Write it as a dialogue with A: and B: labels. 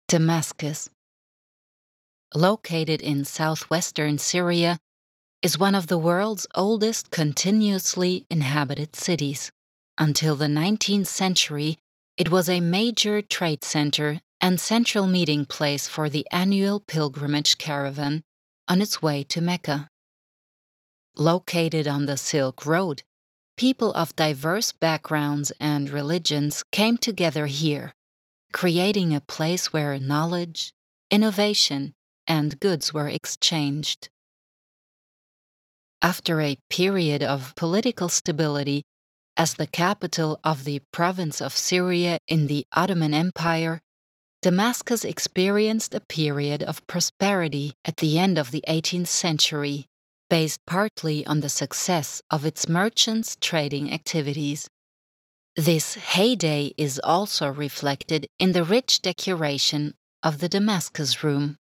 A: Damascus, located in southwestern Syria, is one of the world's oldest continuously inhabited cities. Until the 19th century, it was a major trade center and central meeting place for the annual pilgrimage caravan on its way to Mecca. Located on the Silk Road, people of diverse backgrounds and religions came together here, creating a place where knowledge, innovation, and goods were exchanged. After a period of political stability as the capital of the province of Syria in the Ottoman Empire, Damascus experienced a period of prosperity at the end of the 18th century, based partly on the success of its merchants' trading activities. This heyday is also reflected in the rich decoration of the Damascus Room,